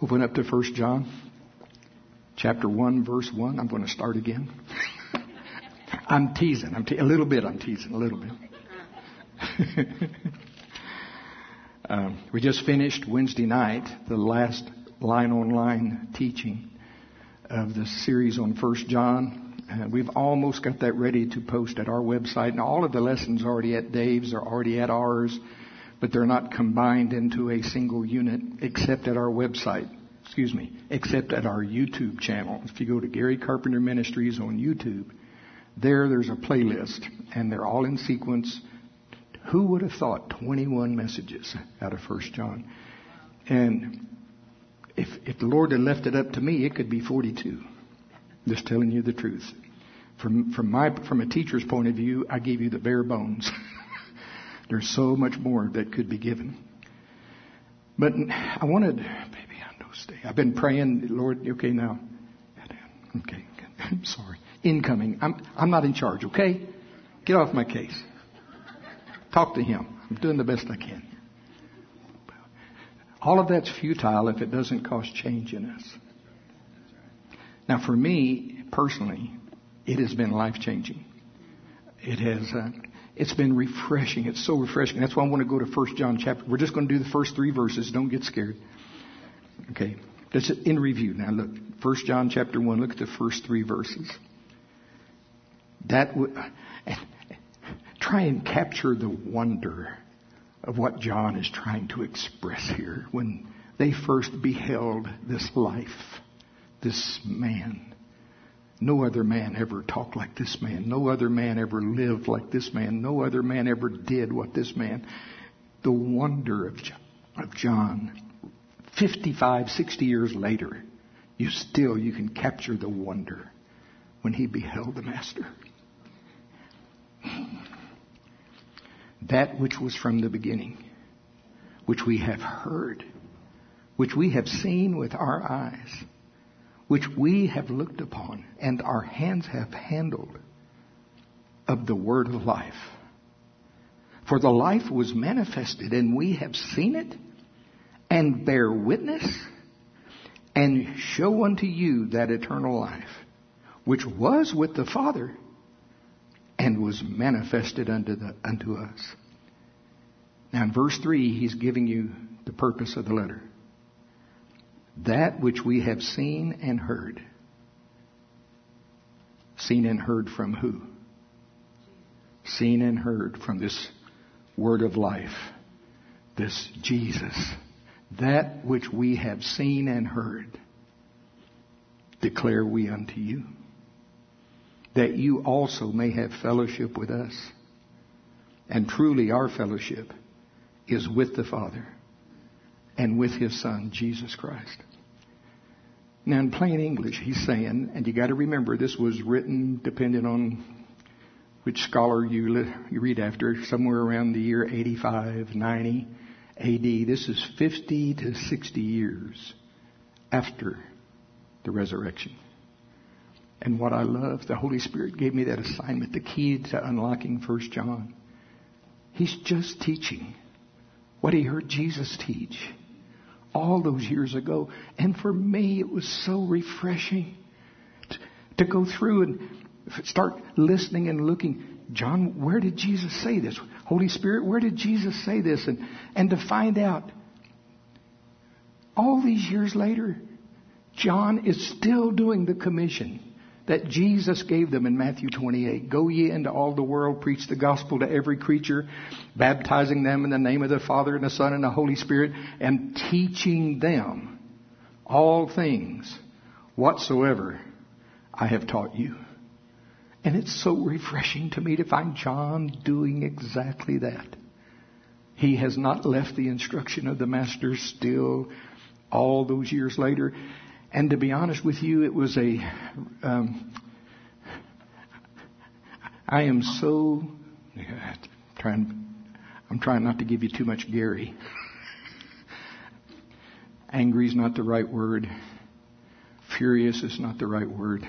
Open up to 1 John, chapter 1, verse 1. I'm going to start again. I'm teasing. A little bit. I'm teasing a little bit. We just finished Wednesday night, the last line-on-line teaching of the series on 1 John. We've almost got that ready to post at our website. And all of the lessons are already at Dave's, are already at ours, but they're not combined into a single unit except at our website. Except at our YouTube channel. If you go to Gary Carpenter Ministries on YouTube, there's a playlist, and they're all in sequence. Who would have thought 21 messages out of 1 John? And if the Lord had left it up to me, it could be 42. Just telling you the truth. From a teacher's point of view, I gave you the bare bones. There's so much more that could be given. But I wanted, baby, I know stay. I've been praying, Lord. Okay, now. Okay, I'm sorry. Incoming. I'm not in charge. Okay, get off my case. Talk to him. I'm doing the best I can. All of that's futile if it doesn't cause change in us. Now, for me personally, it has been life-changing. It has. It's been refreshing. It's so refreshing. That's why I want to go to 1 John chapter. We're just going to do the first 3 verses. Don't get scared. Okay. That's in review. Now look, 1 John chapter 1. Look at the first 3 verses. Try and capture the wonder of what John is trying to express here when they first beheld this life, this man. No other man ever talked like this man. No other man ever lived like this man. No other man ever did what this man. The wonder of John, 55, 60 years later, you can capture the wonder when he beheld the Master. That which was from the beginning, which we have heard, which we have seen with our eyes, which we have looked upon and our hands have handled of the word of life. For the life was manifested, and we have seen it, and bear witness, and show unto you that eternal life, which was with the Father, and was manifested unto us. Now in verse 3, he's giving you the purpose of the letter. That which we have seen and heard. Seen and heard from who? Seen and heard from this word of life. This Jesus. That which we have seen and heard. Declare we unto you. That you also may have fellowship with us. And truly our fellowship is with the Father and with His Son, Jesus Christ. Now, in plain English, he's saying, and you got to remember, this was written depending on which scholar you read after, somewhere around the year 85, 90 A.D. This is 50 to 60 years after the resurrection. And what I love, the Holy Spirit gave me that assignment, the key to unlocking 1 John. He's just teaching what he heard Jesus teach all those years ago. And for me, it was so refreshing to go through and start listening and looking. John, where did Jesus say this? Holy Spirit, where did Jesus say this? And to find out, all these years later, John is still doing the commission that Jesus gave them in Matthew 28. Go ye into all the world, preach the gospel to every creature, baptizing them in the name of the Father and the Son and the Holy Spirit, and teaching them all things whatsoever I have taught you. And it's so refreshing to me to find John doing exactly that. He has not left the instruction of the Master still all those years later. And to be honest with you, it was I'm trying not to give you too much Gary. Angry is not the right word. Furious is not the right word.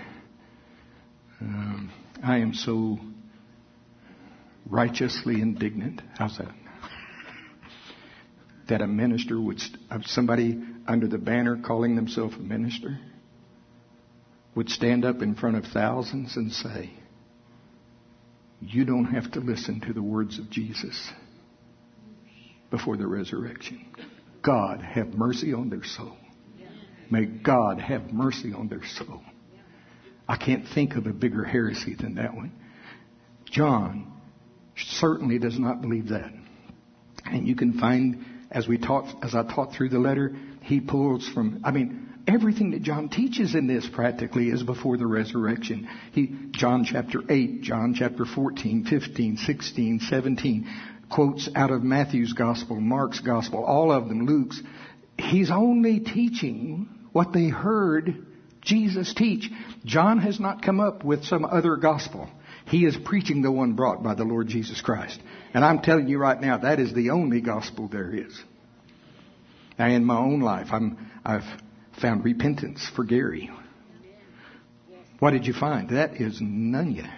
I am so righteously indignant. How's that? That a minister would, under the banner calling themselves a minister would stand up in front of thousands and say, you don't have to listen to the words of Jesus before the resurrection. God have mercy on their soul. May God have mercy on their soul. I can't think of a bigger heresy than that one. John certainly does not believe that. And you can find, as I taught through the letter, he pulls from, everything that John teaches in this practically is before the resurrection. John chapter 8, John chapter 14, 15, 16, 17, quotes out of Matthew's gospel, Mark's gospel, all of them, Luke's. He's only teaching what they heard Jesus teach. John has not come up with some other gospel. He is preaching the one brought by the Lord Jesus Christ. And I'm telling you right now, that is the only gospel there is. Now, in my own life, I've found repentance for Gary. What did you find? That is none yet.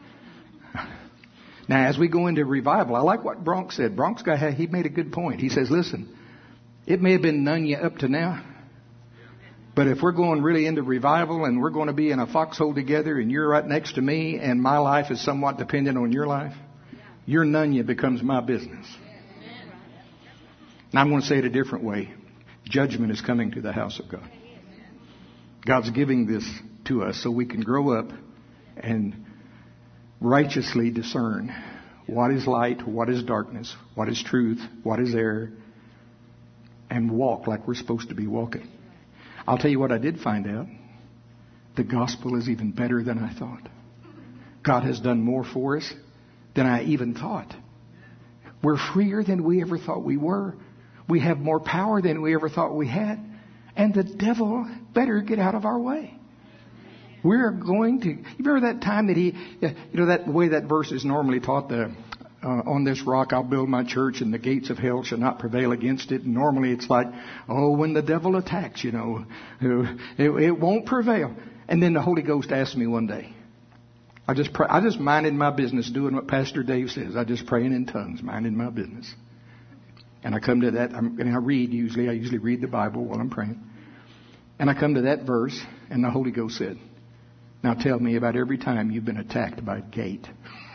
Now, as we go into revival, I like what Bronx said. He made a good point. He says, listen, it may have been none yet up to now, but if we're going really into revival and we're going to be in a foxhole together and you're right next to me and my life is somewhat dependent on your life, your none yet becomes my business. And I'm going to say it a different way. Judgment is coming to the house of God. God's giving this to us so we can grow up and righteously discern what is light, what is darkness, what is truth, what is error, and walk like we're supposed to be walking. I'll tell you what I did find out. The gospel is even better than I thought. God has done more for us than I even thought. We're freer than we ever thought we were. We have more power than we ever thought we had. And the devil better get out of our way. We're going to... You remember that time that that way that verse is normally taught, on this rock I'll build my church and the gates of hell shall not prevail against it. And normally it's like, when the devil attacks, it won't prevail. And then the Holy Ghost asked me one day, I just minded my business doing what Pastor Dave says. I just praying in tongues, minding my business. And I come to that, and I usually read the Bible while I'm praying. And I come to that verse, and the Holy Ghost said, now tell me about every time you've been attacked by a gate.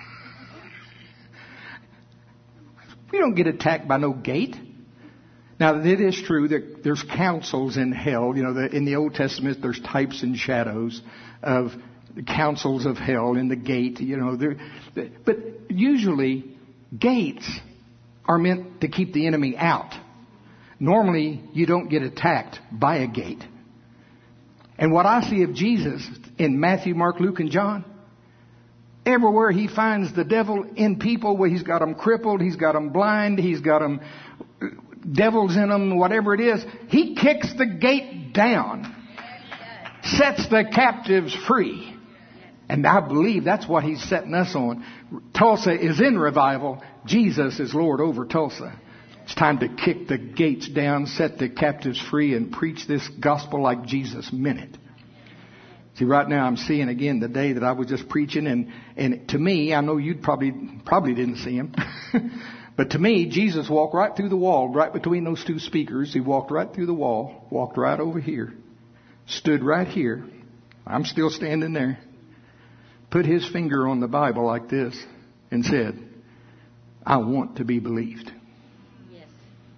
We don't get attacked by no gate. Now, it is true that there's councils in hell. In the Old Testament, there's types and shadows of the councils of hell in the gate. But usually, gates are meant to keep the enemy out. Normally, you don't get attacked by a gate. And what I see of Jesus in Matthew, Mark, Luke, and John, everywhere he finds the devil in people, where he's got them crippled, he's got them blind, he's got them devils in them, whatever it is, he kicks the gate down, sets the captives free. And I believe that's what he's setting us on. Tulsa is in revival. Jesus is Lord over Tulsa. It's time to kick the gates down, set the captives free, and preach this gospel like Jesus meant it. See, right now I'm seeing again the day that I was just preaching, and to me, I know you'd probably didn't see him, but to me, Jesus walked right through the wall, right between those two speakers. He walked right through the wall, walked right over here, stood right here. I'm still standing there. Put his finger on the Bible like this and said, I want to be believed. Yes.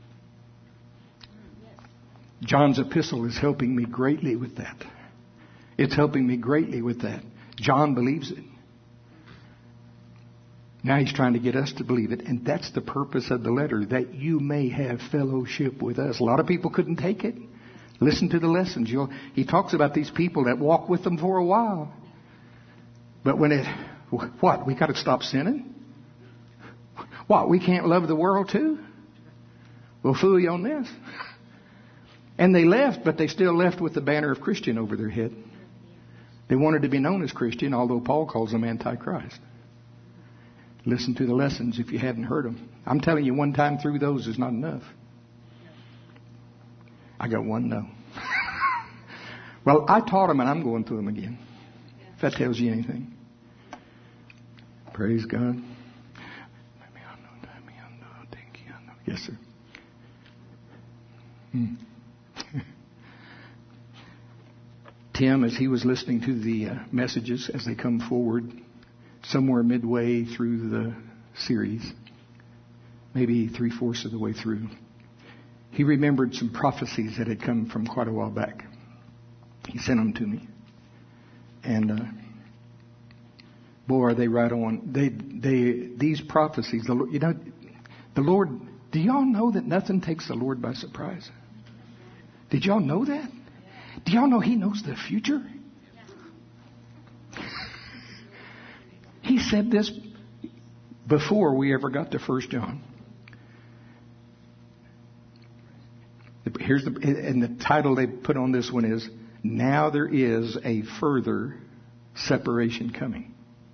John's epistle is helping me greatly with that. It's helping me greatly with that. John believes it. Now he's trying to get us to believe it. And that's the purpose of the letter, that you may have fellowship with us. A lot of people couldn't take it. Listen to the lessons. He talks about these people that walk with them for a while. But when we got to stop sinning? What, we can't love the world too? We'll fool you on this. And they left, but they still left with the banner of Christian over their head. They wanted to be known as Christian, although Paul calls them Antichrist. Listen to the lessons if you hadn't heard them. I'm telling you, one time through those is not enough. I got one no. Well, I taught them and I'm going through them again. If that tells you anything. Praise God. Yes, sir. Tim, as he was listening to the messages as they come forward, somewhere midway through the series, maybe 3/4 of the way through, he remembered some prophecies that had come from quite a while back. He sent them to me. And boy, are they right on. These prophecies, the Lord, do y'all know that nothing takes the Lord by surprise? Did y'all know that? Do y'all know He knows the future? He said this before we ever got to 1 John. And the title they put on this one is, "Now there is a further separation coming."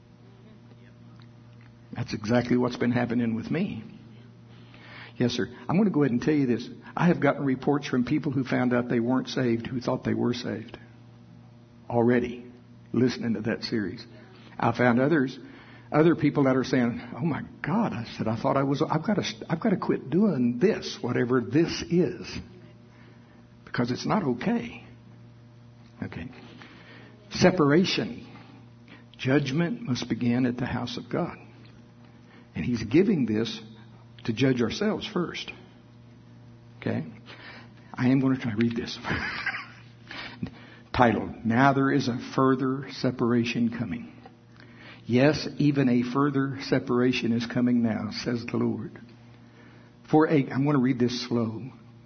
That's exactly what's been happening with me. Yes, sir. I'm going to go ahead and tell you this. I have gotten reports from people who found out they weren't saved, who thought they were saved already, listening to that series. I found other people that are saying, "Oh my God," I said, "I've got to quit doing this, whatever this is, because it's not okay." Okay. Separation. Judgment must begin at the house of God. And He's giving this to judge ourselves first. Okay? I am going to try to read this. Titled, "Now there is a further separation coming." Yes, even a further separation is coming now, says the Lord. I'm going to read this slow.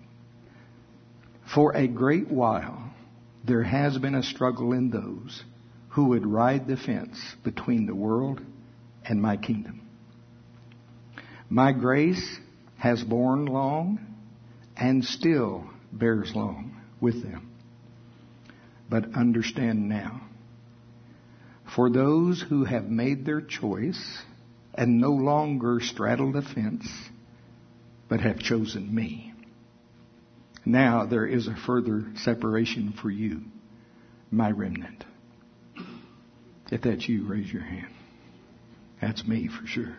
"For a great while, there has been a struggle in those who would ride the fence between the world and my kingdom. My grace has borne long and still bears long with them. But understand now, for those who have made their choice and no longer straddle the fence, but have chosen me, now there is a further separation for you, my remnant." If that's you, raise your hand. That's me for sure.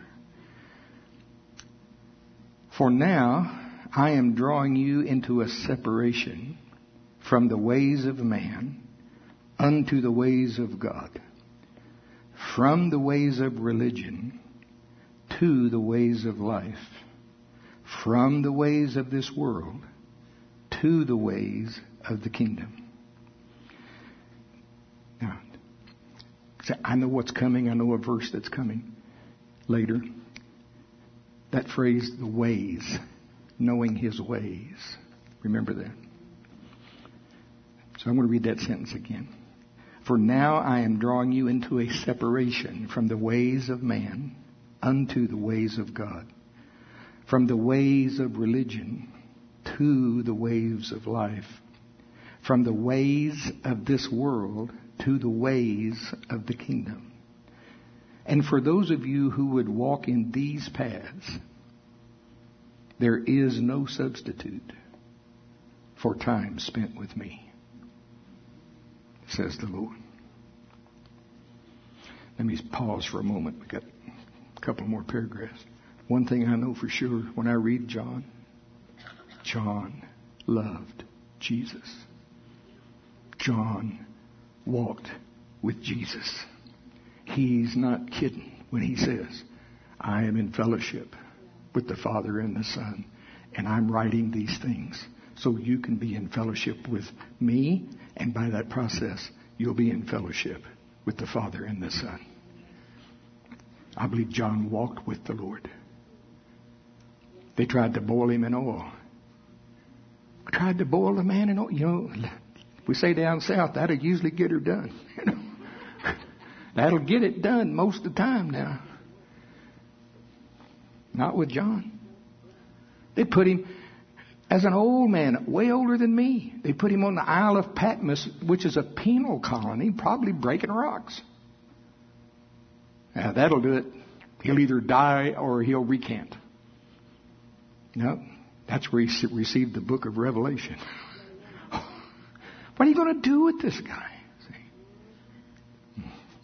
"For now, I am drawing you into a separation from the ways of man unto the ways of God, from the ways of religion to the ways of life, from the ways of this world to the ways of the kingdom." Now, I know what's coming. I know a verse that's coming later. That phrase, the ways, knowing His ways. Remember that. So I'm going to read that sentence again. "For now I am drawing you into a separation from the ways of man unto the ways of God, from the ways of religion to the ways of life, from the ways of this world to the ways of the kingdom. And for those of you who would walk in these paths, there is no substitute for time spent with me, says the Lord." Let me pause for a moment. We've got a couple more paragraphs. One thing I know for sure, when I read John loved Jesus. John walked with Jesus. He's not kidding when he says, "I am in fellowship with the Father and the Son, and I'm writing these things so you can be in fellowship with me, and by that process, you'll be in fellowship with the Father and the Son." I believe John walked with the Lord. They tried to boil him in oil. Tried to boil the man in oil. You know, we say down south, that'll usually get her done. That'll get it done most of the time now. Not with John. They put him as an old man, way older than me. They put him on the Isle of Patmos, which is a penal colony, probably breaking rocks. Now, that'll do it. He'll either die or he'll recant. No, that's where he received the book of Revelation. What are you going to do with this guy? See?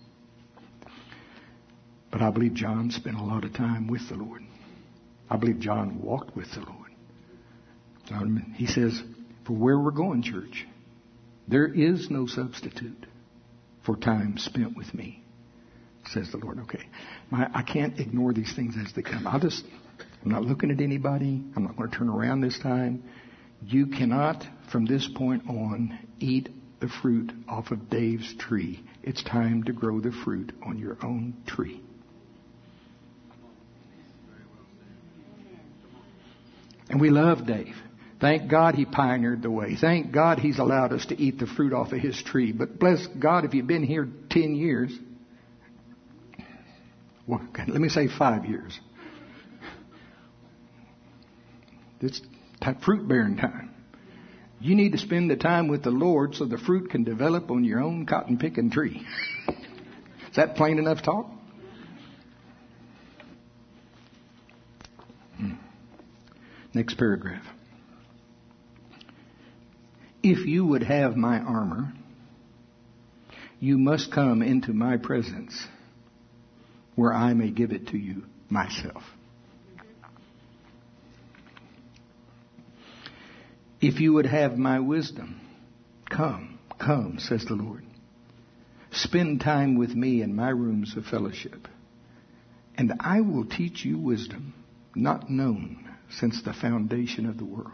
But I believe John spent a lot of time with the Lord. I believe John walked with the Lord. He says, for where we're going, church, There is no substitute for time spent with me, says the Lord. Okay, I can't ignore these things as they come. I'm not looking at anybody. I'm not going to turn around this time. You cannot, from this point on, eat the fruit off of Dave's tree. It's time to grow the fruit on your own tree. And we love Dave. Thank God he pioneered the way. Thank God he's allowed us to eat the fruit off of his tree. But bless God, if you've been here 10 years, well, let me say 5 years. It's fruit bearing time. You need to spend the time with the Lord so the fruit can develop on your own cotton picking tree. Is that plain enough talk? Next paragraph. If you would have my armor, you must come into my presence where I may give it to you myself. If you would have my wisdom, come, says the Lord. Spend time with me in my rooms of fellowship, and I will teach you wisdom not known since the foundation of the world,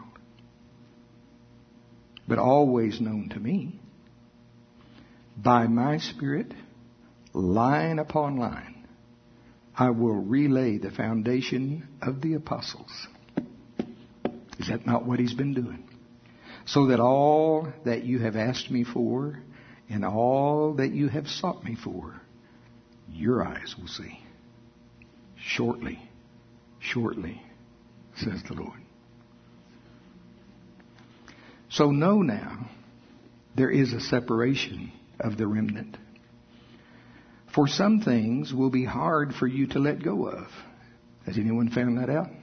but always known to me. By my Spirit, line upon line, I will relay the foundation of the apostles. Is that not what he's been doing? So that all that you have asked me for and all that you have sought me for, your eyes will see. Shortly, says the Lord. So know now, there is a separation of the remnant. For some things will be hard for you to let go of. Has anyone found that out?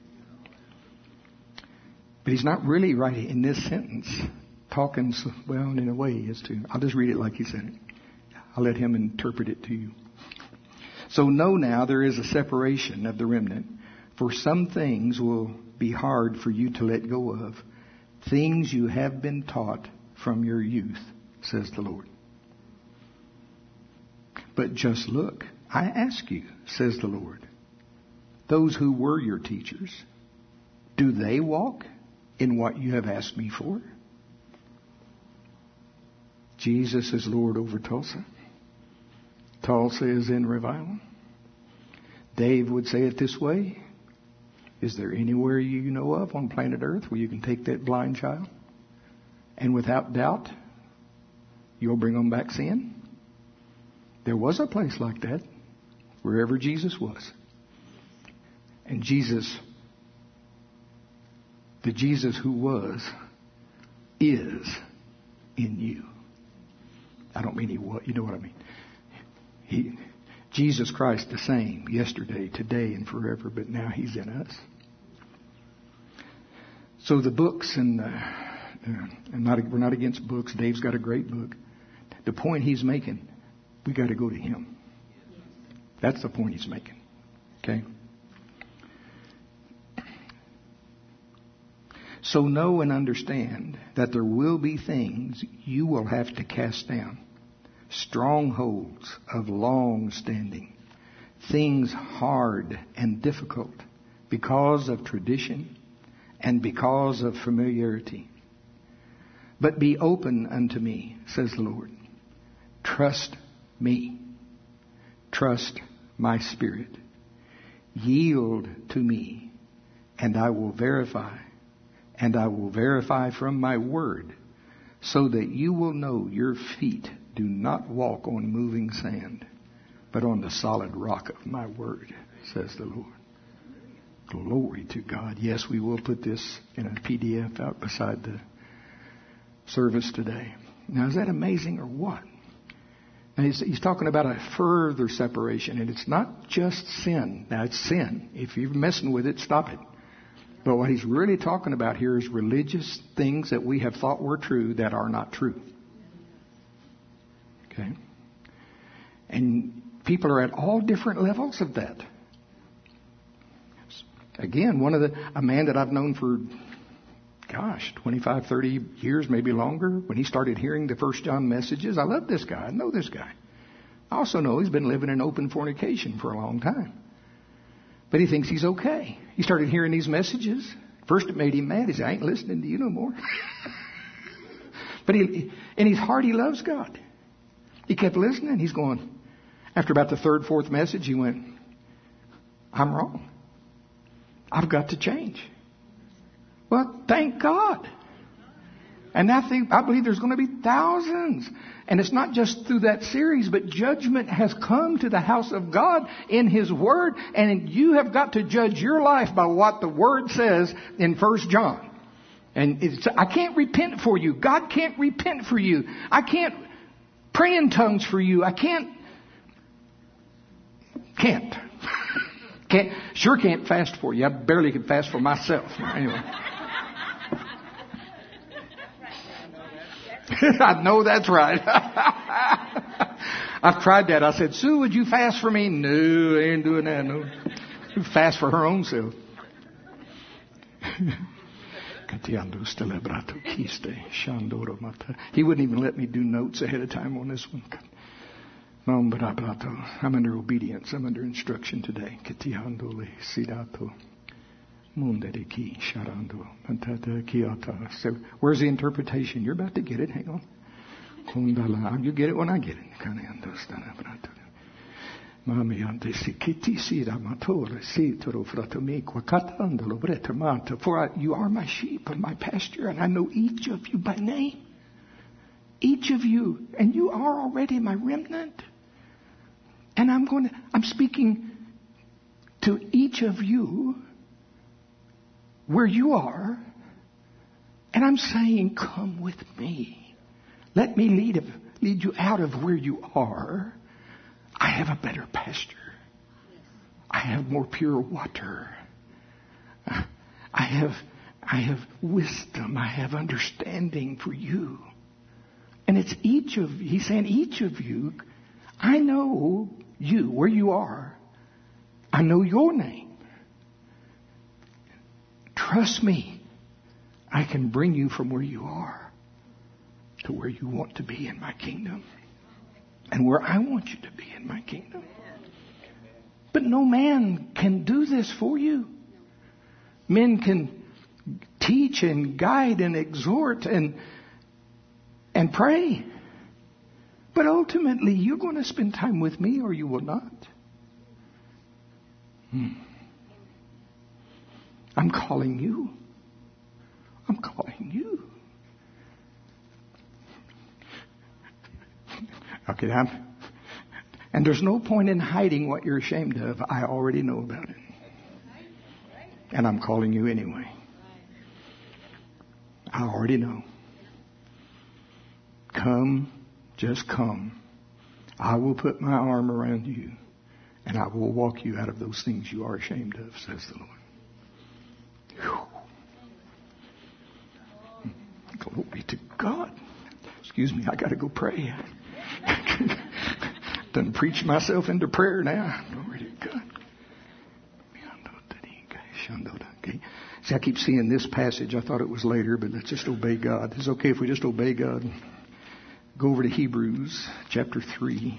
But he's not really right in this sentence talking, well, in a way he is too. I'll just read it like he said it. I'll let him interpret it to you. So know now there is a separation of the remnant. For some things will be hard for you to let go of. Things you have been taught from your youth, says the Lord. But just look, I ask you, says the Lord, those who were your teachers, do they walk in what you have asked me for? Jesus is Lord over Tulsa. Tulsa is in revival. Dave would say it this way. Is there anywhere you know of on planet Earth where you can take that blind child and without doubt you'll bring them back seeing? There was a place like that wherever Jesus was. And Jesus, the Jesus who was, is in you. I don't mean he was, you know what I mean. Jesus Christ the same yesterday, today, and forever, but now he's in us. So the books, and we're not against books. Dave's got a great book. The point he's making, we got to go to him. That's the point he's making. Okay? So know and understand that there will be things you will have to cast down. Strongholds of long standing. Things hard and difficult because of tradition and because of familiarity. But be open unto me, says the Lord. Trust me. Trust my Spirit. Yield to me, and I will verify. And I will verify from my word, so that you will know your feet do not walk on moving sand, but on the solid rock of my word, says the Lord. Glory to God. Yes, we will put this in a PDF out beside the service today. Now, is that amazing or what? Now, he's talking about a further separation, and it's not just sin. Now, it's sin. If you're messing with it, stop it. But what he's really talking about here is religious things that we have thought were true that are not true. Okay? And people are at all different levels of that. Again, a man that I've known for gosh, 25, 30 years, maybe longer, when he started hearing the First John messages. I love this guy. I know this guy. I also know he's been living in open fornication for a long time. But he thinks he's okay. He started hearing these messages. First it made him mad. He said, I ain't listening to you no more. But in his heart, he loves God. He kept listening. He's going, after about the third, fourth message, he went, I'm wrong. I've got to change. Well, thank God. And I believe there's going to be thousands. And it's not just through that series, but judgment has come to the house of God in His Word. And you have got to judge your life by what the Word says in 1 John. And I can't repent for you. God can't repent for you. I can't pray in tongues for you. I can't. Sure can't fast for you. I barely could fast for myself. Anyway. I know that's right. I've tried that. I said, Sue, would you fast for me? No, I ain't doing that. No. Fast for her own self. He wouldn't even let me do notes ahead of time on this one. I'm under obedience. I'm under instruction today. So where's the interpretation? You're about to get it. Hang on. You get it when I get it. For you are my sheep of my pasture, and I know each of you by name. Each of you. And you are already my remnant. And I'm speaking to each of you where you are, and I'm saying, come with me. Let me lead you out of where you are. I have a better pasture. I have more pure water. I have wisdom. I have understanding for you. And it's he's saying each of you, I know you, where you are. I know your name. Trust me. I can bring you from where you are to where you want to be in my kingdom. And where I want you to be in my kingdom. But no man can do this for you. Men can teach and guide and exhort and pray. But ultimately, you're going to spend time with me or you will not. I'm calling you. I'm calling you. Okay, and there's no point in hiding what you're ashamed of. I already know about it. And I'm calling you anyway. I already know. Come, just come. I will put my arm around you, and I will walk you out of those things you are ashamed of, says the Lord. Whew. Glory to God. Excuse me, I got to go pray. Done preach myself into prayer now. Glory to God. See, I keep seeing this passage. I thought it was later, but let's just obey God. It's okay if we just obey God. Go over to Hebrews chapter 3.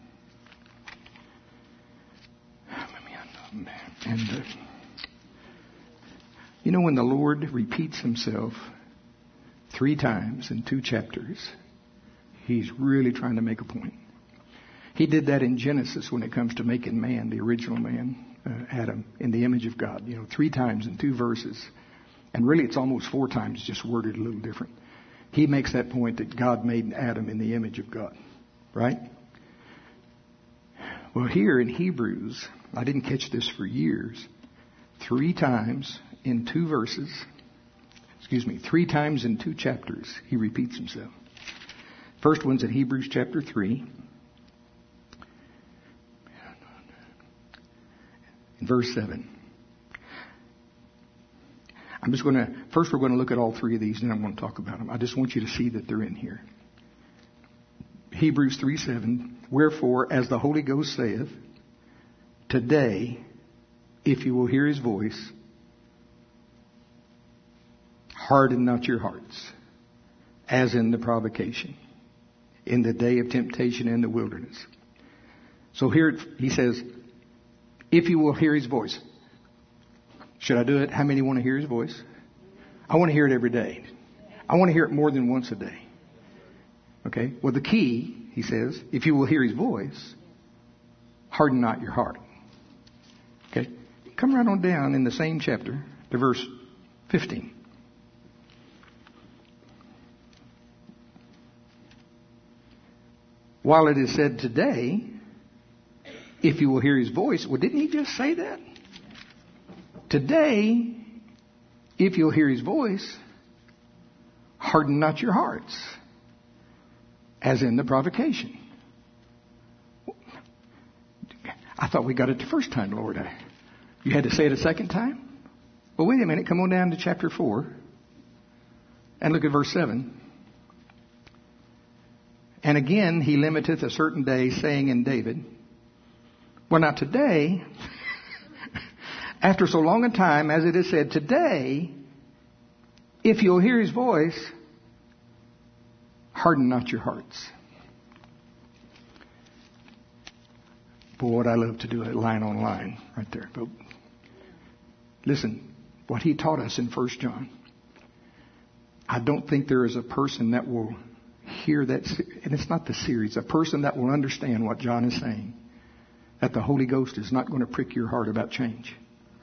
And you know, when the Lord repeats Himself 3 times in 2 chapters, He's really trying to make a point. He did that in Genesis when it comes to making man, the original man, Adam, in the image of God. 3 times in 2 verses. And really it's almost 4 times, just worded a little different. He makes that point that God made Adam in the image of God. Right? Well, here in Hebrews, I didn't catch this for years. 3 times in 2 verses. 3 times in 2 chapters, He repeats Himself. First one's in Hebrews chapter 3. In verse 7. First we're going to look at all 3 of these, and then I'm going to talk about them. I just want you to see that they're in here. Hebrews 3:7. Wherefore, as the Holy Ghost saith, today, if you will hear His voice, Harden not your hearts, as in the provocation, in the day of temptation in the wilderness. So here he says, if you will hear his voice. Should I do it? How many want to hear his voice? I want to hear it every day. I want to hear it more than once a day. Okay? Well, the key, he says, if you will hear his voice, harden not your heart. Okay? Come right on down in the same chapter to verse 15. While it is said today, if you will hear his voice. Well, didn't he just say that? Today, if you'll hear his voice, harden not your hearts, as in the provocation. I thought we got it the first time, Lord. You had to say it a second time? Well, wait a minute. Come on down to chapter 4 and look at verse 7. And again, he limiteth a certain day, saying in David, well, not today. After so long a time, as it is said, today, if you'll hear his voice, harden not your hearts. Boy, what I love to do it line on line right there. But listen, what he taught us in 1 John, I don't think there is a person that will hear that, and it's not the series, a person that will understand what John is saying, that the Holy Ghost is not going to prick your heart about change.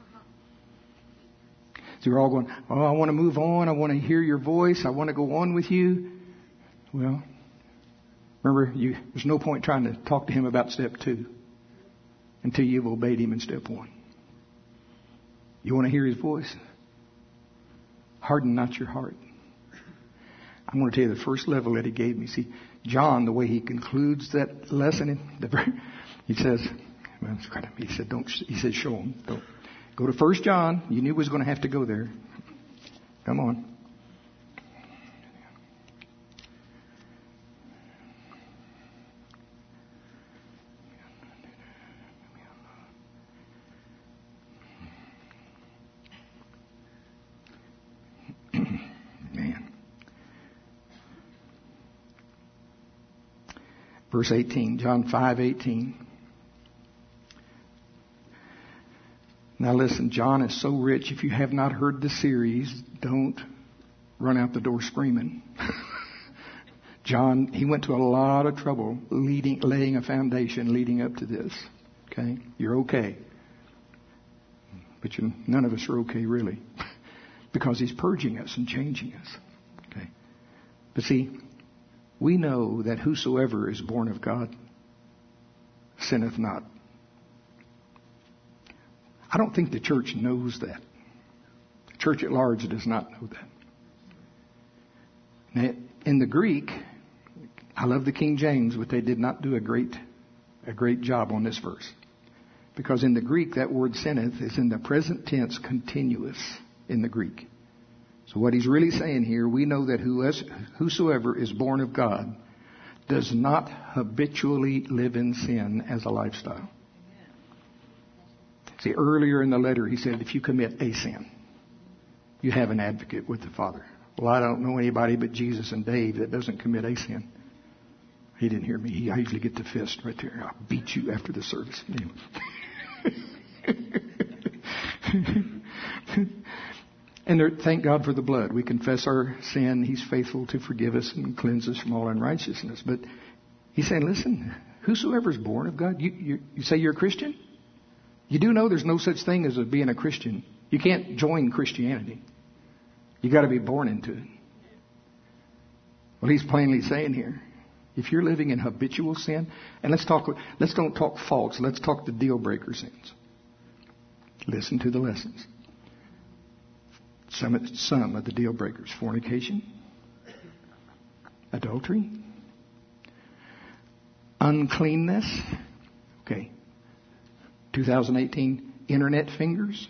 So you're all going, oh, I want to move on. I want to hear your voice. I want to go on with you. Well, remember, there's no point trying to talk to him about step 2 until you've obeyed him in step 1. You want to hear his voice? Harden not your heart. I'm going to tell you the first level that he gave me. See, John, the way he concludes that lesson, he says, well, he said, show him. Don't. Go to 1 John. You knew he was going to have to go there. Come on. Man. Verse 18, John 5:18. Now listen, John is so rich. If you have not heard the series, don't run out the door screaming. John, he went to a lot of trouble laying a foundation leading up to this. Okay? You're okay. But none of us are okay, really. Because he's purging us and changing us. Okay? But see, we know that whosoever is born of God sinneth not. I don't think the church knows that. The church at large does not know that. Now, in the Greek, I love the King James, but they did not do a great job on this verse. Because in the Greek, that word sinneth is in the present tense continuous in the Greek. So what he's really saying here, we know that whosoever is born of God does not habitually live in sin as a lifestyle. See, earlier in the letter, he said, if you commit a sin, you have an advocate with the Father. Well, I don't know anybody but Jesus and Dave that doesn't commit a sin. He didn't hear me. I usually get the fist right there. I'll beat you after the service. And thank God for the blood. We confess our sin. He's faithful to forgive us and cleanse us from all unrighteousness. But he's saying, listen, whosoever is born of God, you say you're a Christian? You do know there's no such thing as being a Christian. You can't join Christianity. You got to be born into it. Well, he's plainly saying here, if you're living in habitual sin, and let's don't talk faults. Let's talk the deal breaker sins. Listen to the lessons. Some of the deal breakers: fornication, adultery, uncleanness. Okay. 2018, internet fingers.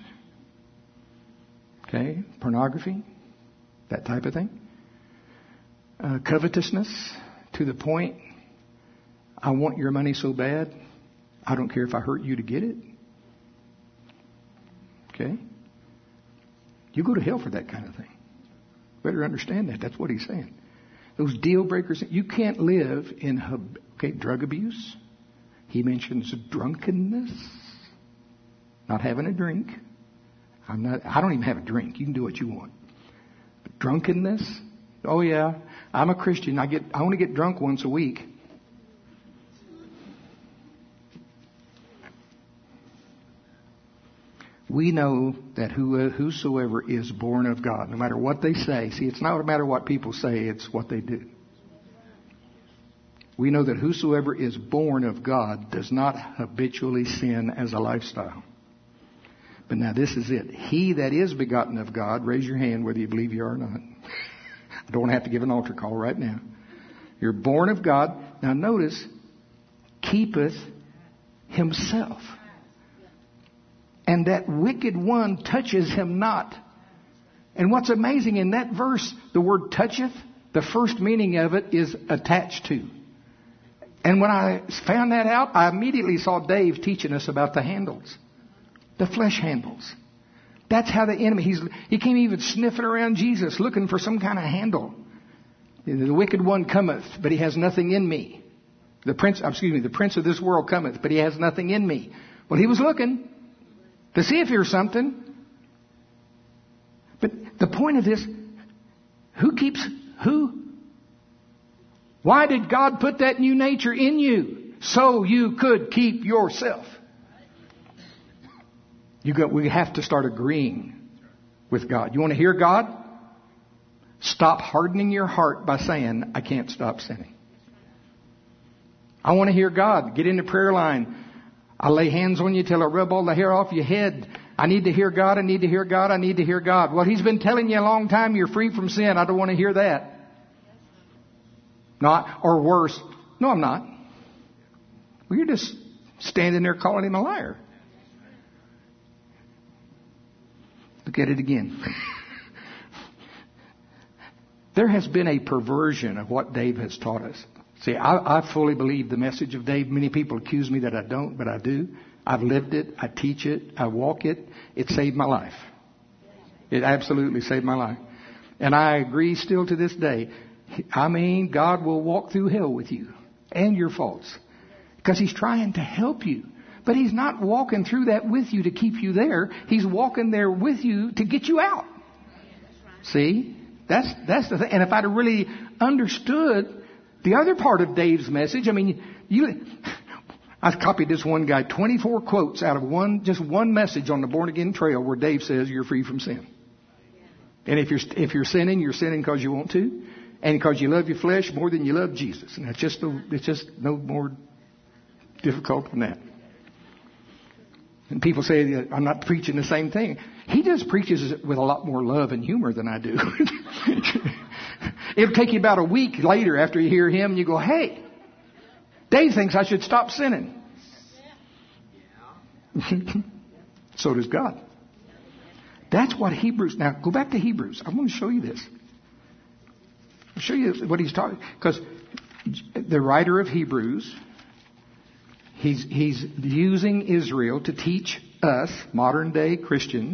Okay. Pornography. That type of thing. Covetousness to the point, I want your money so bad, I don't care if I hurt you to get it. Okay. You go to hell for that kind of thing. Better understand that. That's what he's saying. Those deal breakers. You can't live in drug abuse. He mentions drunkenness. Not having a drink. I don't even have a drink. You can do what you want. But drunkenness. Oh yeah, I'm a Christian. I only get drunk once a week. We know that whosoever is born of God, no matter what they say. See, it's not a matter what people say, it's what they do. We know that whosoever is born of God does not habitually sin as a lifestyle. But now this is it. He that is begotten of God, raise your hand whether you believe you are or not. I don't have to give an altar call right now. You're born of God. Now notice, keepeth himself. And that wicked one touches him not. And what's amazing in that verse, the word toucheth, the first meaning of it is attached to. And when I found that out, I immediately saw Dave teaching us about the handles. The flesh handles. That's how the enemy, he came even sniffing around Jesus looking for some kind of handle. The wicked one cometh, but he has nothing in me. The prince of this world cometh, but he has nothing in me. Well, he was looking to see if here's something. But the point of this, who keeps who? Why did God put that new nature in you? So you could keep yourself. We have to start agreeing with God. You want to hear God? Stop hardening your heart by saying, I can't stop sinning. I want to hear God. Get in the prayer line. I lay hands on you till I rub all the hair off your head. I need to hear God. I need to hear God. I need to hear God. Well, He's been telling you a long time you're free from sin. I don't want to hear that. Not, or worse. No, I'm not. Well, you're just standing there calling Him a liar. Look at it again. There has been a perversion of what Dave has taught us. See, I fully believe the message of Dave. Many people accuse me that I don't, but I do. I've lived it. I teach it. I walk it. It saved my life. It absolutely saved my life. And I agree still to this day. I mean, God will walk through hell with you and your faults because He's trying to help you. But He's not walking through that with you to keep you there. He's walking there with you to get you out. See? That's the thing. And if I'd have really understood the other part of Dave's message, I mean, I copied this one guy, 24 quotes out of just one message on the Born Again Trail where Dave says you're free from sin. And if you're sinning because you want to, and because you love your flesh more than you love Jesus. And it's just no more difficult than that. And people say I'm not preaching the same thing. He just preaches it with a lot more love and humor than I do. It'll take you about a week later after you hear him and you go, hey, Dave thinks I should stop sinning. So does God. That's what Hebrews... Now, go back to Hebrews. I want to show you this. I'll show you what he's talking... Because the writer of Hebrews... He's using Israel to teach us, modern day Christians,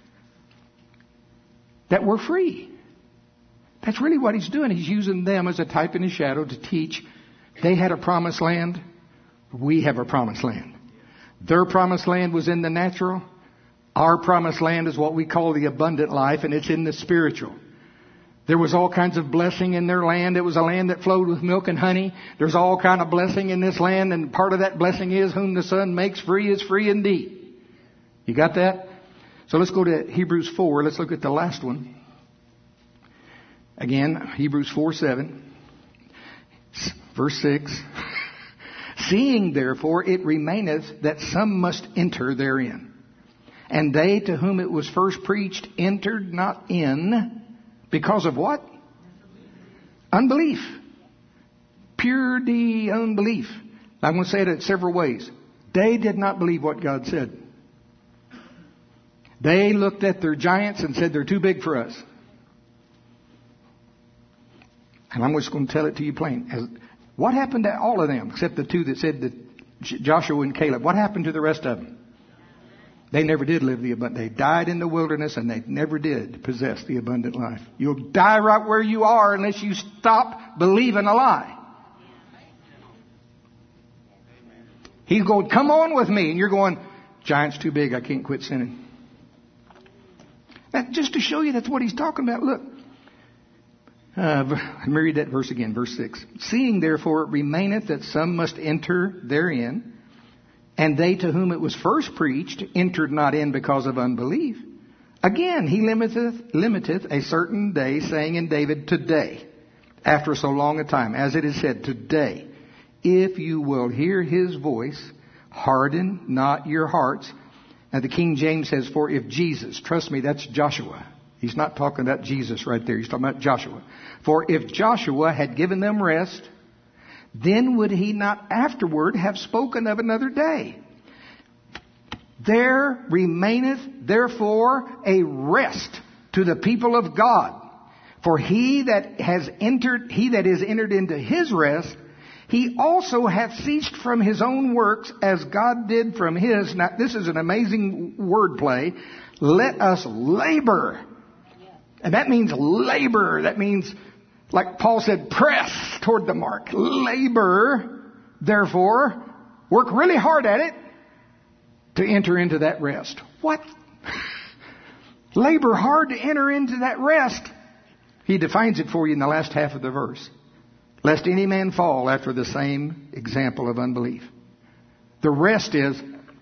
that we're free. That's really what he's doing. He's using them as a type and a shadow to teach. They had a promised land. We have a promised land. Their promised land was in the natural. Our promised land is what we call the abundant life, and it's in the spiritual. There was all kinds of blessing in their land. It was a land that flowed with milk and honey. There's all kind of blessing in this land, and part of that blessing is whom the Son makes free is free indeed. You got that? So let's go to Hebrews 4. Let's look at the last one. Again, Hebrews 4:7. Verse 6. Seeing therefore it remaineth that some must enter therein. And they to whom it was first preached entered not in... Because of what? Unbelief. Pure unbelief. I'm going to say it several ways. They did not believe what God said. They looked at their giants and said, they're too big for us. And I'm just going to tell it to you plain. What happened to all of them, except the two that said that Joshua and Caleb? What happened to the rest of them? They never did live the abundant. They died in the wilderness and they never did possess the abundant life. You'll die right where you are unless you stop believing a lie. He's going, come on with me. And you're going, giant's too big. I can't quit sinning. And just to show you that's what he's talking about. Look. Let me read that verse again. Verse 6. Seeing therefore it remaineth that some must enter therein, and they to whom it was first preached entered not in because of unbelief. Again, he limiteth a certain day, saying in David, today, after so long a time, as it is said, today, if you will hear his voice, harden not your hearts. Now the King James says, for if Jesus, trust me, that's Joshua. He's not talking about Jesus right there. He's talking about Joshua. For if Joshua had given them rest, then would he not afterward have spoken of another day? There remaineth therefore a rest to the people of God. For he that is entered into his rest, he also hath ceased from his own works as God did from his. Now this is an amazing wordplay. Let us labor. And that means labor. That means, like Paul said, press toward the mark. Labor, therefore, work really hard at it to enter into that rest. What? Labor hard to enter into that rest. He defines it for you in the last half of the verse. Lest any man fall after the same example of unbelief. The rest is,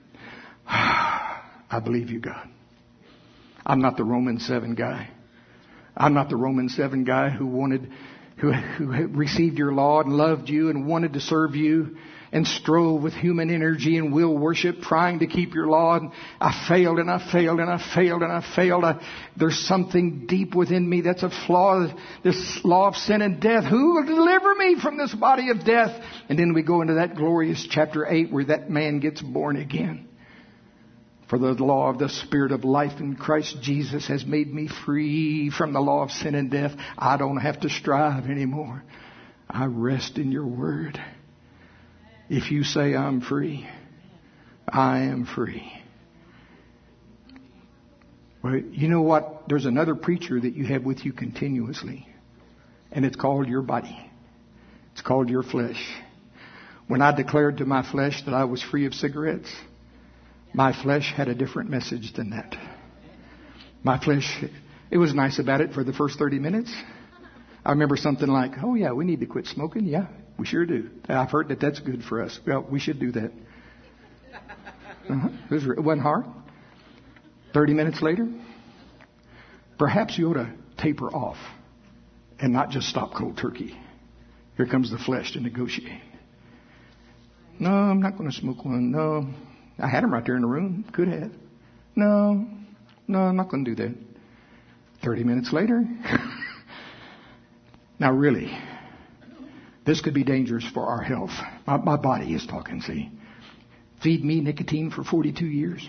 I believe you, God. I'm not the Romans 7 guy. I'm not the Romans 7 guy who received your law and loved you and wanted to serve you and strove with human energy and will worship, trying to keep your law. And I failed and I failed and I failed and I failed. There's something deep within me that's a flaw, this law of sin and death. Who will deliver me from this body of death? And then we go into that glorious chapter 8 where that man gets born again. For the law of the Spirit of life in Christ Jesus has made me free from the law of sin and death. I don't have to strive anymore. I rest in your word. If you say I'm free, I am free. Well, you know what? There's another preacher that you have with you continuously. And it's called your body. It's called your flesh. When I declared to my flesh that I was free of cigarettes, my flesh had a different message than that. My flesh, it was nice about it for the first 30 minutes. I remember something like, oh yeah, we need to quit smoking. Yeah, we sure do. I've heard that that's good for us. Well, we should do that. It wasn't hard. 30 minutes later, perhaps you ought to taper off and not just stop cold turkey. Here comes the flesh to negotiate. No, I'm not going to smoke one. No. I had them right there in the room. Could have. No, I'm not going to do that. 30 minutes later. Now really, this could be dangerous for our health. My body is talking, see. Feed me nicotine for 42 years.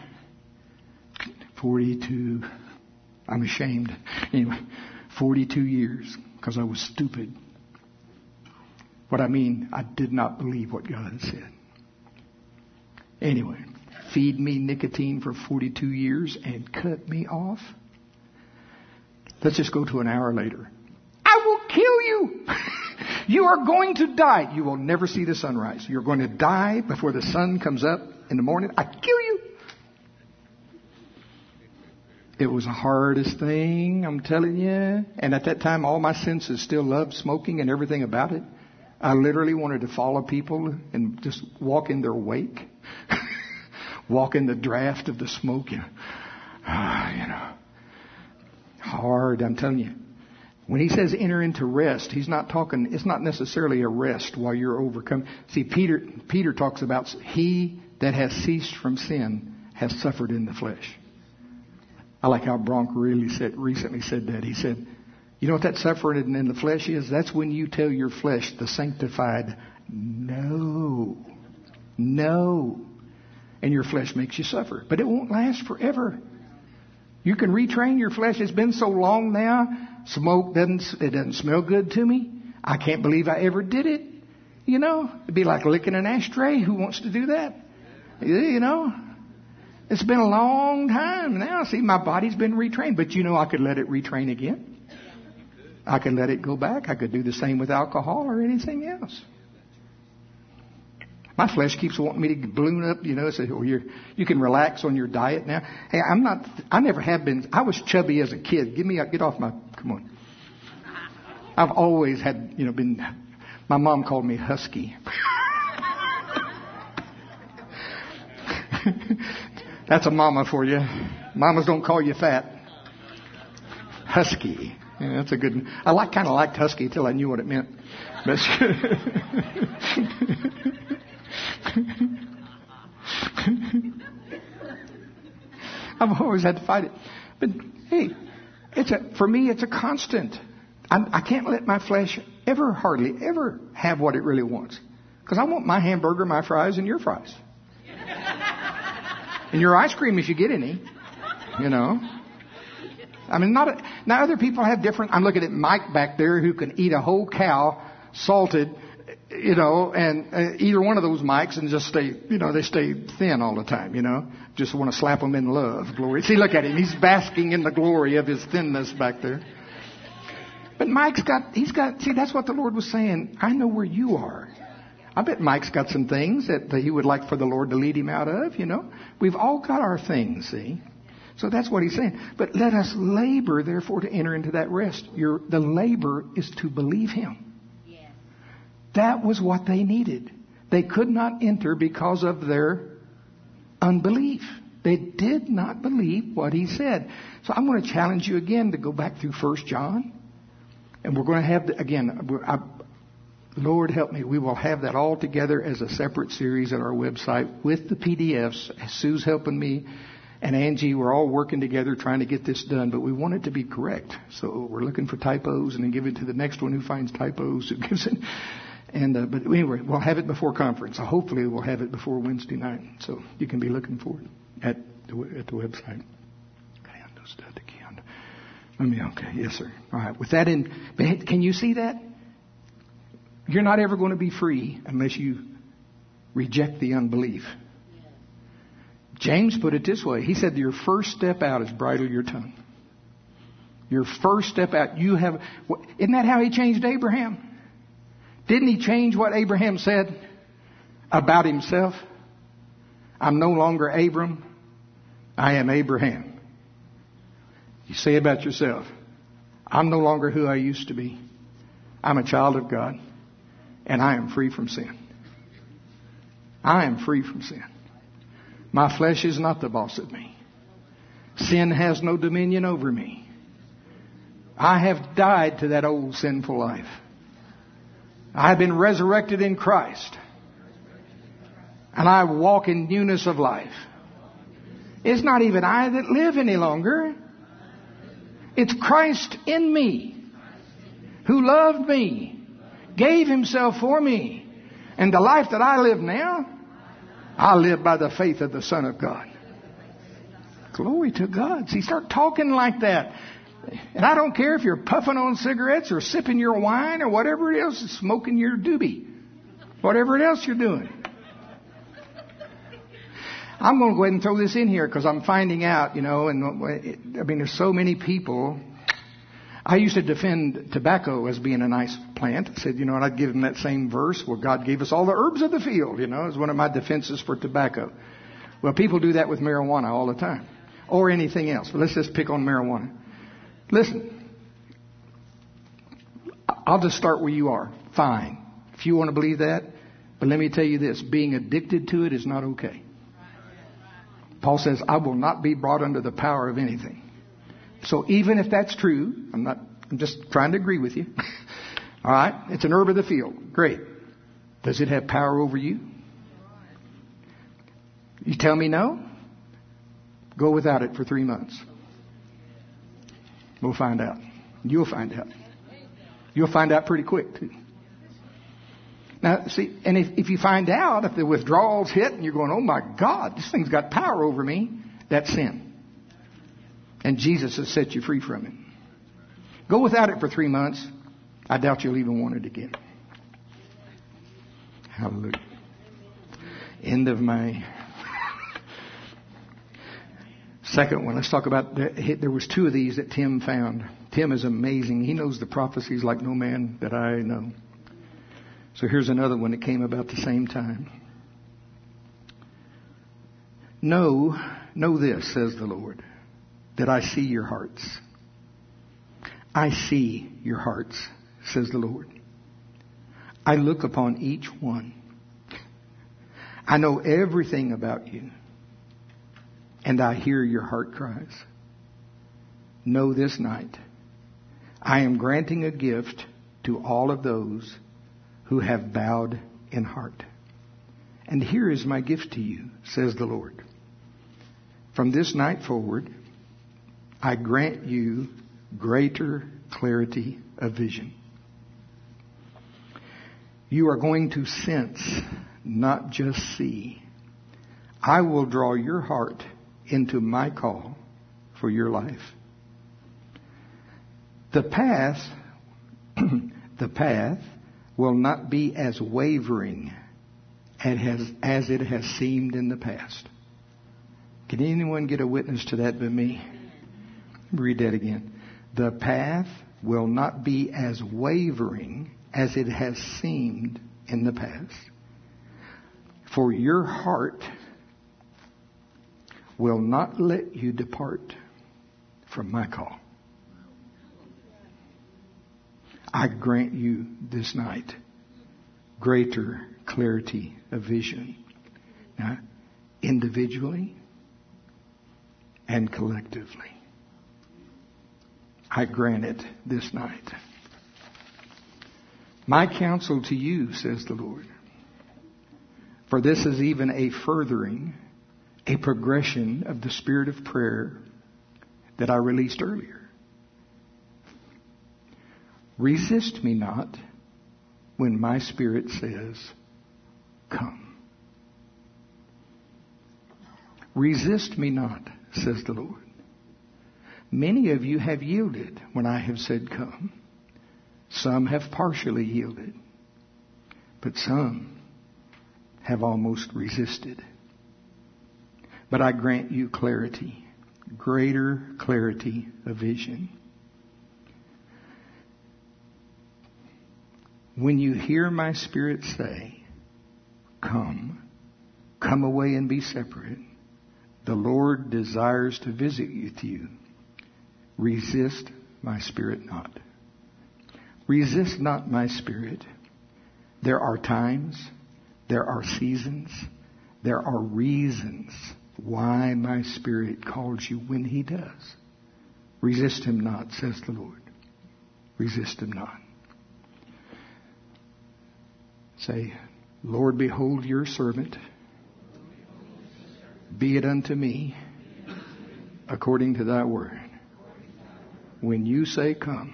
42. I'm ashamed. Anyway, 42 years because I was stupid. What I mean, I did not believe what God had said. Anyway, feed me nicotine for 42 years and cut me off. Let's just go to an hour later. I will kill you. You are going to die. You will never see the sunrise. You're going to die before the sun comes up in the morning. I kill you. It was the hardest thing, I'm telling you. And at that time, all my senses still loved smoking and everything about it. I literally wanted to follow people and just walk in their wake. Walk in the draft of the smoke. Hard, I'm telling you. When he says enter into rest, he's not talking, it's not necessarily a rest while you're overcome. See, Peter talks about he that has ceased from sin has suffered in the flesh. I like how Bronk recently said that. He said, you know what that suffering in the flesh is? That's when you tell your flesh, the sanctified, no. And your flesh makes you suffer. But it won't last forever. You can retrain your flesh. It's been so long now. Smoke doesn't smell good to me. I can't believe I ever did it. It'd be like licking an ashtray. Who wants to do that? It's been a long time now. See, my body's been retrained. But I could let it retrain again. I could let it go back. I could do the same with alcohol or anything else. My flesh keeps wanting me to balloon up, say, you can relax on your diet now. Hey, I never have been. I was chubby as a kid. Get off come on. I've always had, my mom called me husky. That's a mama for you. Mamas don't call you fat. Husky. Yeah, that's a good one. I kind of liked husky till I knew what it meant. But I've always had to fight it. But hey, for me, it's a constant. I can't let my flesh hardly ever have what it really wants. Because I want my hamburger, my fries, and your fries. And your ice cream if you get any, I mean, now other people have different. I'm looking at Mike back there who can eat a whole cow salted, and either one of those Mikes and just stay, they stay thin all the time, Just want to slap them in love, glory. See, look at him. He's basking in the glory of his thinness back there. But Mike's see, that's what the Lord was saying. I know where you are. I bet Mike's got some things that he would like for the Lord to lead him out of, We've all got our things, see. So that's what he's saying. But let us labor, therefore, to enter into that rest. The labor is to believe him. Yes. That was what they needed. They could not enter because of their unbelief. They did not believe what he said. So I'm going to challenge you again to go back through 1 John. And we're going to have, Lord help me, we will have that all together as a separate series at our website with the PDFs. Sue's helping me and Angie, we're all working together trying to get this done, but we want it to be correct. So we're looking for typos and then give it to the next one who finds typos, who gives it. But anyway, we'll have it before conference. So hopefully we'll have it before Wednesday night. So you can be looking for it at the website. Okay, yes, sir. All right. With that can you see that? You're not ever going to be free unless you reject the unbelief. James put it this way. He said, your first step out is bridle your tongue. Your first step out. Isn't that how he changed Abraham? Didn't he change what Abraham said about himself? I'm no longer Abram. I am Abraham. You say about yourself, I'm no longer who I used to be. I'm a child of God. And I am free from sin. I am free from sin. My flesh is not the boss of me. Sin has no dominion over me. I have died to that old sinful life. I have been resurrected in Christ. And I walk in newness of life. It's not even I that live any longer. It's Christ in me, who loved me, gave himself for me. And the life that I live now, I live by the faith of the Son of God. Glory to God. See, start talking like that. And I don't care if you're puffing on cigarettes or sipping your wine or whatever it is, smoking your doobie, whatever else you're doing. I'm going to go ahead and throw this in here because I'm finding out, there's so many people. I used to defend tobacco as being a nice plant. I said, and I'd give them that same verse where God gave us all the herbs of the field, as one of my defenses for tobacco. Well, people do that with marijuana all the time or anything else. But let's just pick on marijuana. Listen, I'll just start where you are. Fine. If you want to believe that. But let me tell you this, being addicted to it is not okay. Paul says, I will not be brought under the power of anything. So even if that's true, I'm just trying to agree with you. All right. It's an herb of the field. Great. Does it have power over you? You tell me no? Go without it for 3 months. We'll find out. You'll find out. You'll find out pretty quick too. Now, see, and if you find out, if the withdrawals hit and you're going, oh my God, this thing's got power over me, that's sin. And Jesus has set you free from it. Go without it for 3 months. I doubt you'll even want it again. Hallelujah. End of my... Second one, let's talk about, there was two of these that Tim found. Tim is amazing. He knows the prophecies like no man that I know. So here's another one that came about the same time. Know this, says the Lord, that I see your hearts. I see your hearts, says the Lord. I look upon each one. I know everything about you. And I hear your heart cries. Know this night, I am granting a gift to all of those who have bowed in heart. And here is my gift to you, says the Lord. From this night forward, I grant you greater clarity of vision. You are going to sense, not just see. I will draw your heart into my call for your life. The path will not be as wavering as it has seemed in the past. Can anyone get a witness to that but me? Read that again. The path will not be as wavering as it has seemed in the past. For your heart will not let you depart from my call. I grant you this night greater clarity of vision. Now, individually and collectively. I grant it this night. My counsel to you, says the Lord, for this is even a furthering, a progression of the spirit of prayer that I released earlier. Resist me not when my spirit says, come. Resist me not, says the Lord. Many of you have yielded when I have said come. Some have partially yielded, but some have almost resisted. But I grant you clarity, greater clarity of vision. When you hear my spirit say, come away and be separate, the Lord desires to visit with you. Resist my spirit not. Resist not my spirit. There are times, there are seasons, there are reasons why my spirit calls you when he does. Resist him not, says the Lord. Resist him not. Say, Lord, behold your servant. Be it unto me according to thy word. When you say come,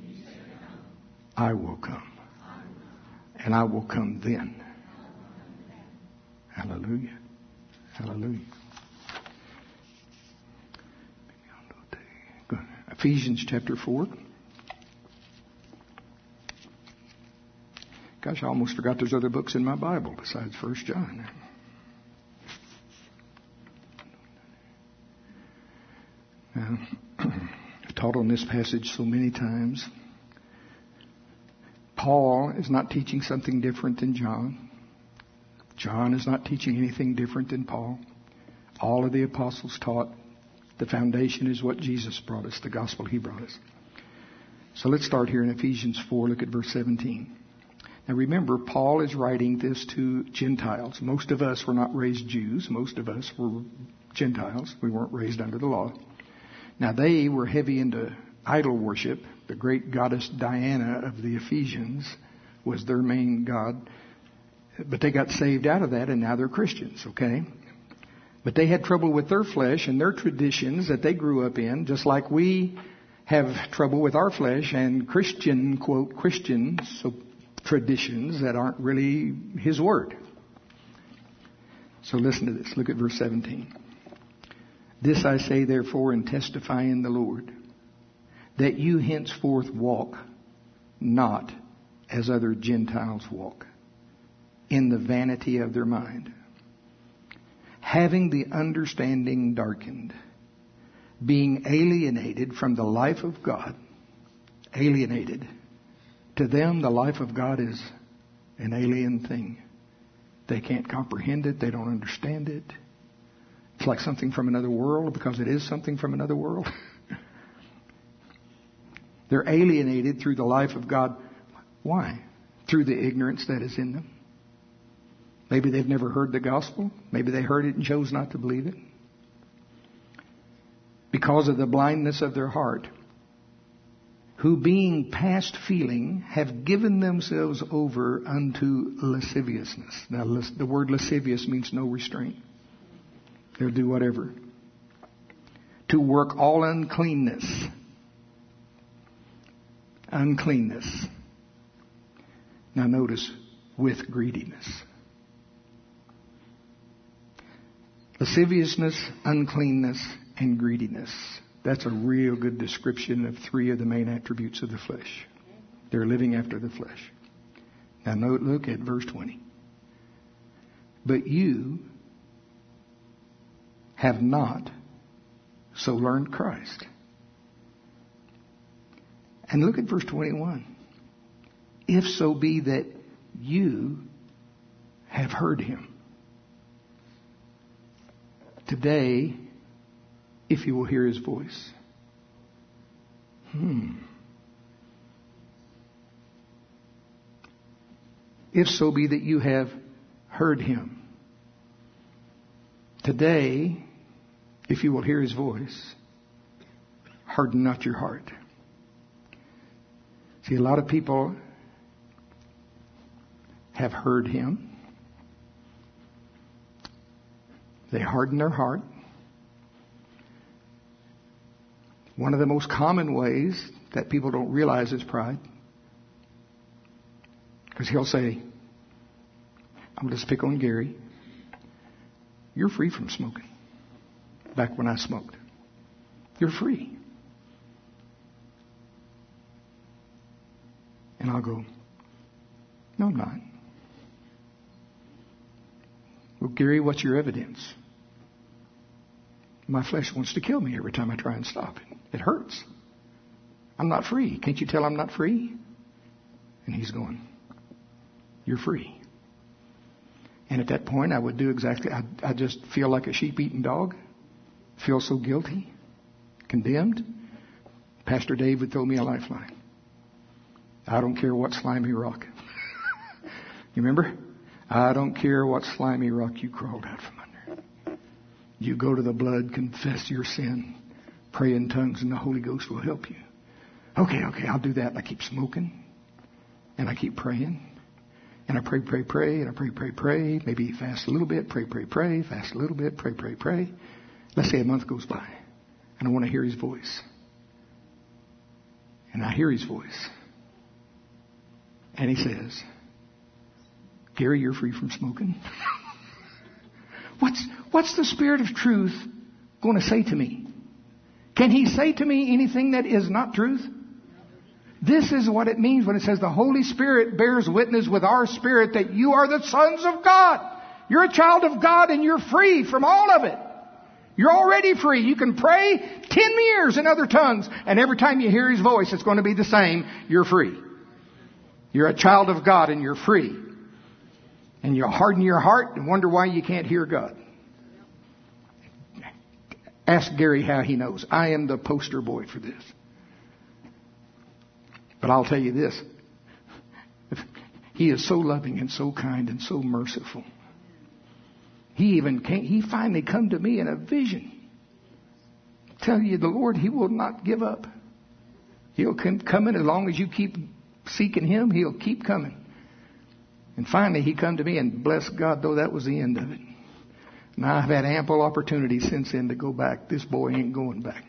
I will come. And I will come then. Hallelujah. Hallelujah. Good. Ephesians chapter 4. Gosh, I almost forgot there's other books in my Bible besides 1 John. Now, I've taught on this passage so many times. Paul is not teaching something different than John. John is not teaching anything different than Paul. All of the apostles taught the foundation is what Jesus brought us, the gospel he brought us. So let's start here in Ephesians 4. Look at verse 17. Now remember, Paul is writing this to Gentiles. Most of us were not raised Jews. Most of us were Gentiles. We weren't raised under the law. Now they were heavy into idol worship. The great goddess Diana of the Ephesians was their main god. But they got saved out of that and now they're Christians, okay? But they had trouble with their flesh and their traditions that they grew up in, just like we have trouble with our flesh and Christian, quote, Christians, so traditions that aren't really his word. So listen to this. Look at verse 17. This I say therefore and testify in the Lord, that you henceforth walk not as other Gentiles walk, in the vanity of their mind, having the understanding darkened, being alienated from the life of God. Alienated. To them, the life of God is an alien thing. They can't comprehend it. They don't understand it. It's like something from another world because it is something from another world. They're alienated through the life of God. Why? Through the ignorance that is in them. Maybe they've never heard the gospel. Maybe they heard it and chose not to believe it. Because of the blindness of their heart, who being past feeling have given themselves over unto lasciviousness. Now, the word lascivious means no restraint. They'll do whatever. To work all uncleanness. Uncleanness. Now notice, with greediness. Lasciviousness, uncleanness, and greediness. That's a real good description of three of the main attributes of the flesh. They're living after the flesh. Now look at verse 20. But you have not so learned Christ. And look at verse 21. If so be that you have heard him. Today, if you will hear his voice. If so be that you have heard him. Today, if you will hear his voice, harden not your heart. See, a lot of people have heard him. They harden their heart. One of the most common ways that people don't realize is pride. Because he'll say, I'm going to pick on Gary. You're free from smoking. Back when I smoked. You're free. And I'll go, no, I'm not. Well, Gary, what's your evidence? My flesh wants to kill me every time I try and stop it. It hurts. I'm not free. Can't you tell I'm not free? And he's going, you're free. And at that point, I would do exactly, I just feel like a sheep-eating dog. Feel so guilty, condemned. Pastor Dave would throw me a lifeline. I don't care what slimy rock. You remember? I don't care what slimy rock you crawled out from under. You go to the blood, confess your sin, pray in tongues, and the Holy Ghost will help you. Okay, I'll do that. And I keep smoking, and I keep praying, and I pray, and I pray. Maybe fast a little bit, pray, fast a little bit, pray. Let's say a month goes by, and I want to hear his voice. And I hear his voice. And he says, Gary, you're free from smoking. What's the Spirit of truth going to say to me? Can he say to me anything that is not truth? This is what it means when it says the Holy Spirit bears witness with our spirit that you are the sons of God. You're a child of God and you're free from all of it. You're already free. You can pray 10 years in other tongues, and every time you hear his voice, it's going to be the same. You're free. You're a child of God and you're free. And you'll harden your heart and wonder why you can't hear God. Ask Gary how he knows. I am the poster boy for this. But I'll tell you this. He is so loving and so kind and so merciful. He finally come to me in a vision. Tell you the Lord, he will not give up. He'll come in as long as you keep seeking him. He'll keep coming. And finally he come to me, and bless God, though that was the end of it. Now I've had ample opportunity since then to go back. This boy ain't going back.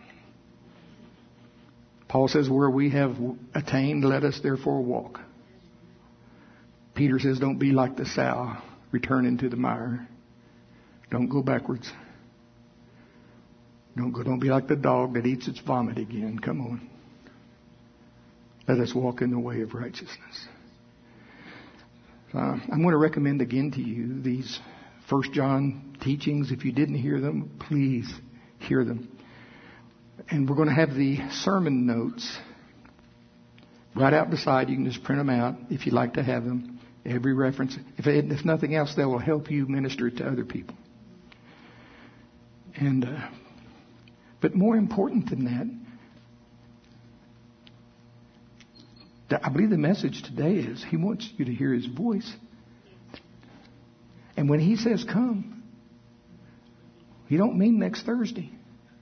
Paul says, where we have attained, let us therefore walk. Peter says, don't be like the sow, return into the mire. Don't go backwards. Don't be like the dog that eats its vomit again. Come on. Let us walk in the way of righteousness. I'm going to recommend again to you these 1 John teachings. If you didn't hear them, please hear them. And we're going to have the sermon notes right out beside. You can just print them out if you'd like to have them. Every reference. If nothing else, they will help you minister to other people. And but more important than that, I believe the message today is He wants you to hear His voice. And when He says come, He don't mean next Thursday.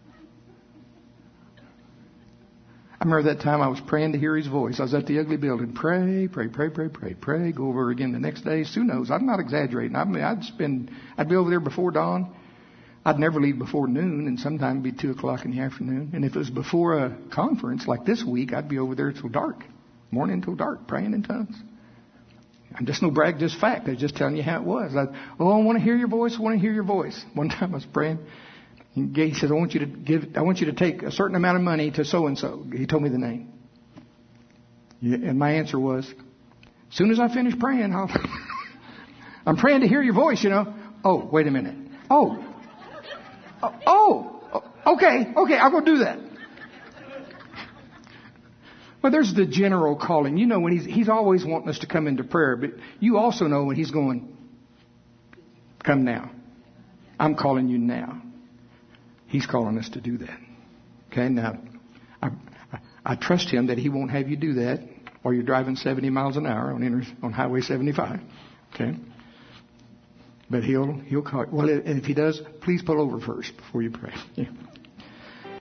I remember that time I was praying to hear His voice. I was at the Ugly Building. Pray. Go over again the next day. Who knows? I'm not exaggerating. I'd be over there before dawn. I'd never leave before noon, and sometimes it'd be 2 o'clock in the afternoon. And if it was before a conference like this week, I'd be over there till dark, morning till dark, praying in tongues. I'm just no brag, just fact. I'm just telling you how it was. I want to hear your voice. I want to hear your voice. One time I was praying. He said, I want you to take a certain amount of money to so-and-so. He told me the name. And my answer was, as soon as I finish praying, I'm praying to hear your voice, you know. Oh, wait a minute. Okay, I'll go do that. Well, there's the general calling. You know, when he's always wanting us to come into prayer, but you also know when He's going, come now. I'm calling you now. He's calling us to do that. Okay, now, I trust Him that He won't have you do that while you're driving 70 miles an hour on Highway 75. Okay? But He'll call. Well, if He does, please pull over first before you pray. Yeah.